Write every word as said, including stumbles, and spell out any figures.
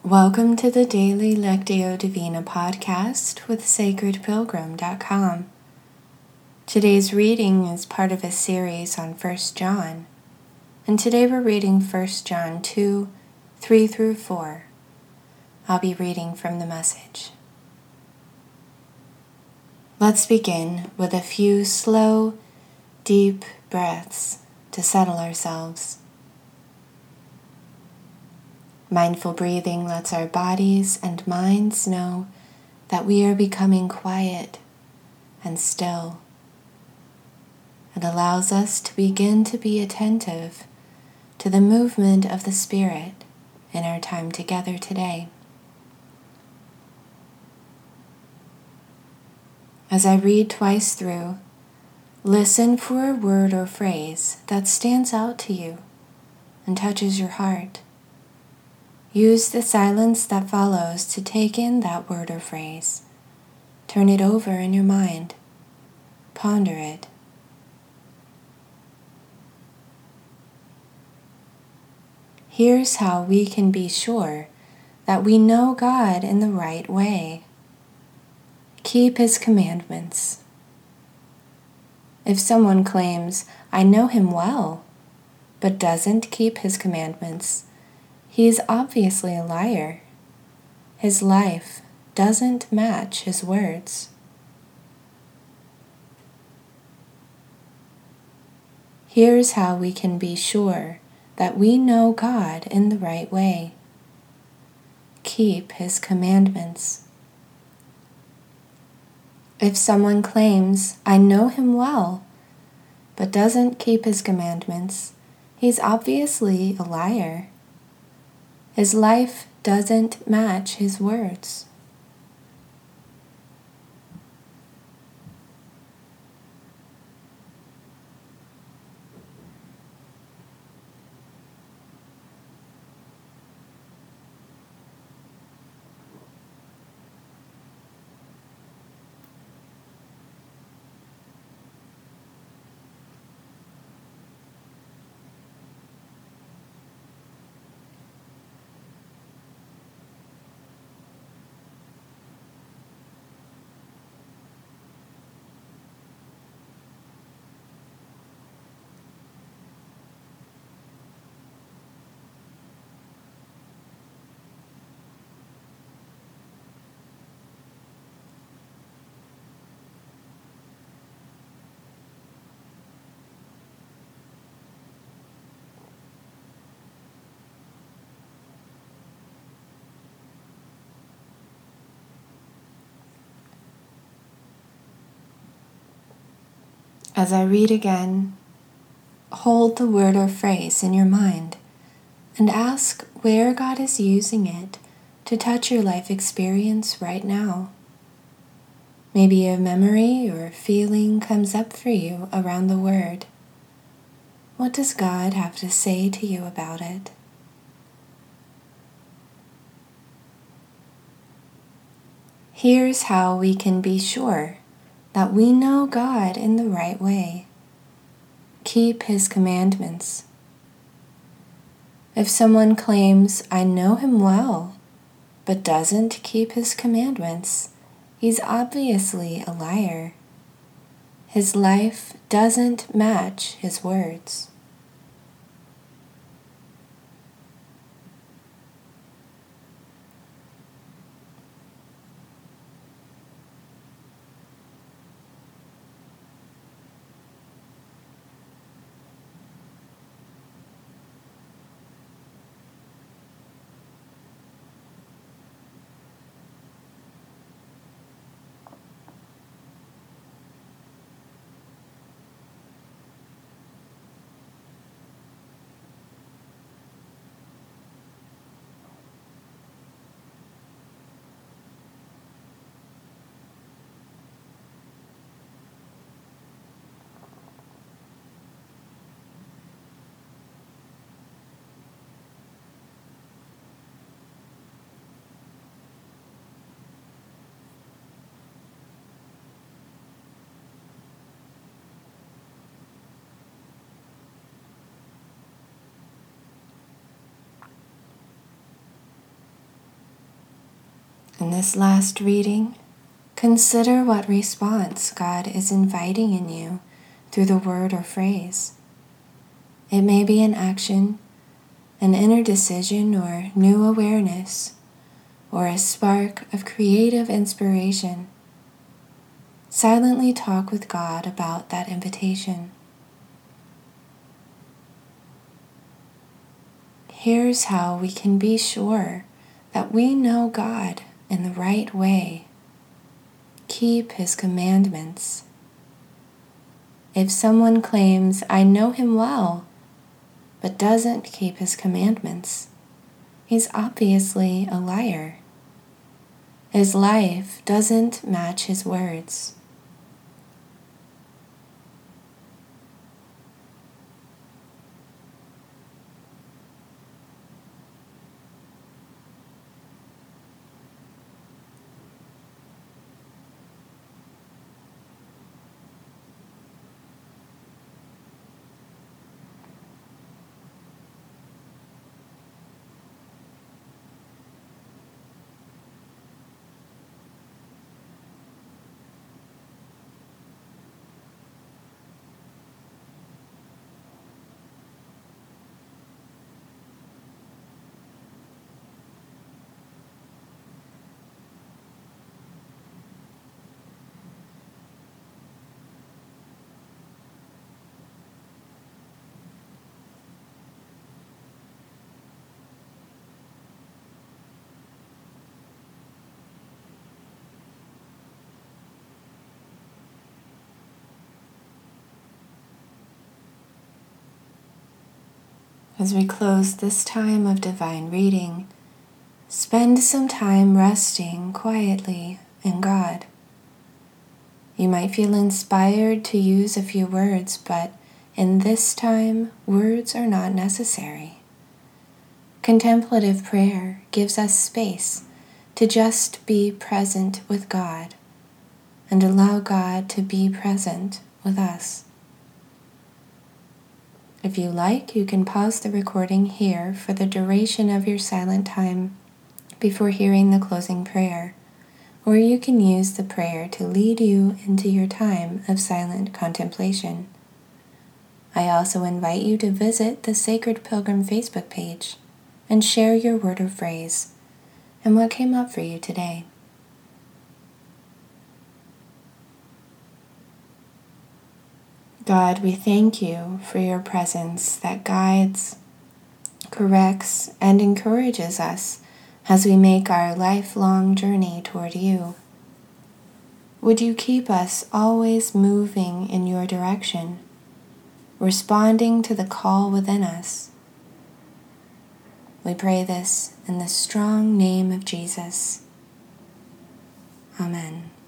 Welcome to the Daily Lectio Divina podcast with sacred pilgrim dot com. Today's reading is part of a series on First John, and today we're reading First John two, three through four. I'll be reading from the Message. Let's begin with a few slow, deep breaths to settle ourselves. Mindful breathing lets our bodies and minds know that we are becoming quiet and still. It allows us to begin to be attentive to the movement of the Spirit in our time together today. As I read twice through, listen for a word or phrase that stands out to you and touches your heart. Use the silence that follows to take in that word or phrase. Turn it over in your mind. Ponder it. Here's how we can be sure that we know God in the right way. Keep His commandments. If someone claims, "I know Him well," but doesn't keep His commandments, he is obviously a liar. His life doesn't match his words. Here's how we can be sure that we know God in the right way. Keep His commandments. If someone claims, "I know Him well," but doesn't keep His commandments, he's obviously a liar. His life doesn't match his words. As I read again, hold the word or phrase in your mind and ask where God is using it to touch your life experience right now. Maybe a memory or feeling comes up for you around the word. What does God have to say to you about it? Here's how we can be sure that we know God in the right way. Keep His commandments. If someone claims, "I know Him well," but doesn't keep His commandments, he's obviously a liar. His life doesn't match his words. In this last reading, consider what response God is inviting in you through the word or phrase. It may be an action, an inner decision or new awareness, or a spark of creative inspiration. Silently talk with God about that invitation. Here's how we can be sure that we know God in the right way. Keep His commandments. If someone claims, "I know Him well," but doesn't keep His commandments, he's obviously a liar. His life doesn't match his words. As we close this time of divine reading, spend some time resting quietly in God. You might feel inspired to use a few words, but in this time, words are not necessary. Contemplative prayer gives us space to just be present with God and allow God to be present with us. If you like, you can pause the recording here for the duration of your silent time before hearing the closing prayer, or you can use the prayer to lead you into your time of silent contemplation. I also invite you to visit the Sacred Pilgrim Facebook page and share your word or phrase and what came up for you today. God, we thank you for your presence that guides, corrects, and encourages us as we make our lifelong journey toward you. Would you keep us always moving in your direction, responding to the call within us? We pray this in the strong name of Jesus. Amen.